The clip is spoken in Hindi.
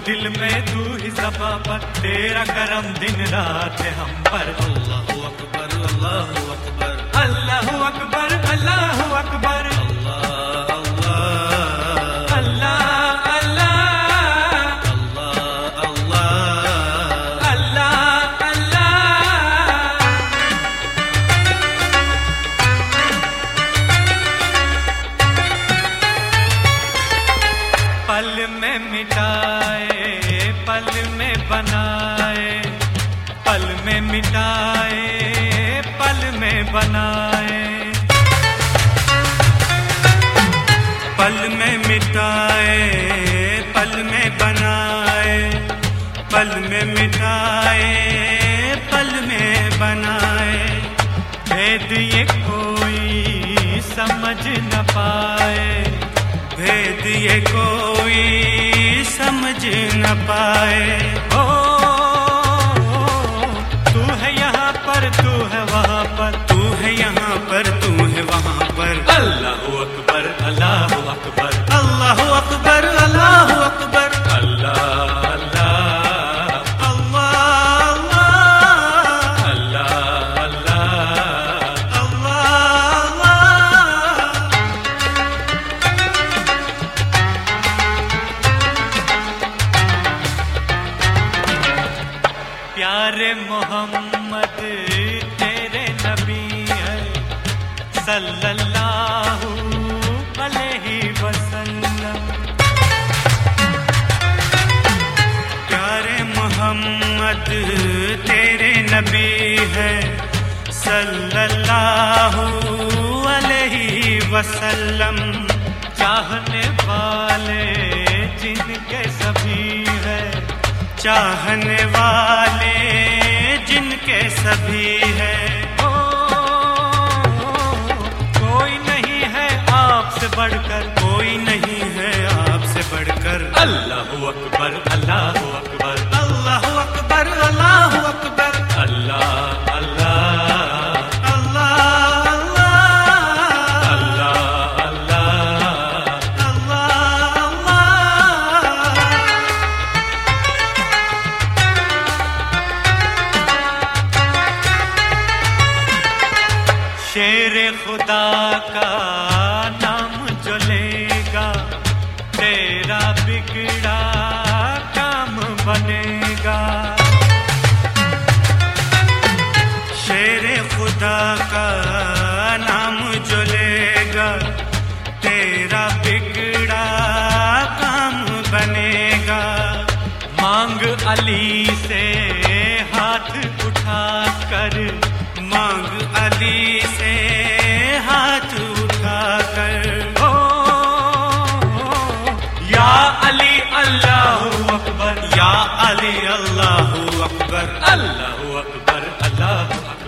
दिल में तू ही ज़बान, तेरा करम दिन रात है हम पर। अल्लाहु अकबर अल्लाहु अकबर अल्लाहु अकबर अल्लाहु अकबर अल्लाह अल्लाह अल्लाह अल्लाह अल्लाह अल्लाह अल्लाह। पल में मिटाए पल में बनाए, पल में मिटाए पल में बनाए, पल में मिटाए पल में बनाए, पल में मिटाए पल में बनाए। भेद ये कोई समझ न पाए, भेद ये कोई समझ न पाए। ओ तू है यहाँ पर तू है वहाँ पर, तू है यहाँ पर तू है वहाँ पर। अल्लाहु अकबर अल्लाहु अकबर अल्लाहु अकबर अल्लाहु अकबर अल्लाह अल्लाह अल्लाह अल्लाह अल्लाह अल्लाह। प्यारे मोहम्मद तेरे नबी है सल्लल्लाहु अलैहि वसल्लम। प्यारे मोहम्मद तेरे नबी है सल्लल्लाहु अलैहि वसल्लम। चाहने वाले जिनके सभी है, चाहने वाले जिनके सभी है। कोई नहीं है आपसे बढ़कर, कोई नहीं है आपसे बढ़कर। अल्लाहु अकबर अल्लाहु अकबर अल्लाहु अकबर अल्लाहु अकबर अल्लाह अल्लाह अल्लाह अल्लाह अल्लाह अल्लाह। शेरे खुदा का नाम जो लेगा, तेरा बिगड़ा काम बनेगा। शेरे खुदा का नाम जो लेगा, तेरा बिगड़ा काम बनेगा। मांग अली से हाथ उठा कर, मांग अली से हाथ उठा कर। ओ या अली अल्लाहु अकबर या अली अल्लाहु अकबर अल्लाहु अकबर अल्लाहु अकबर।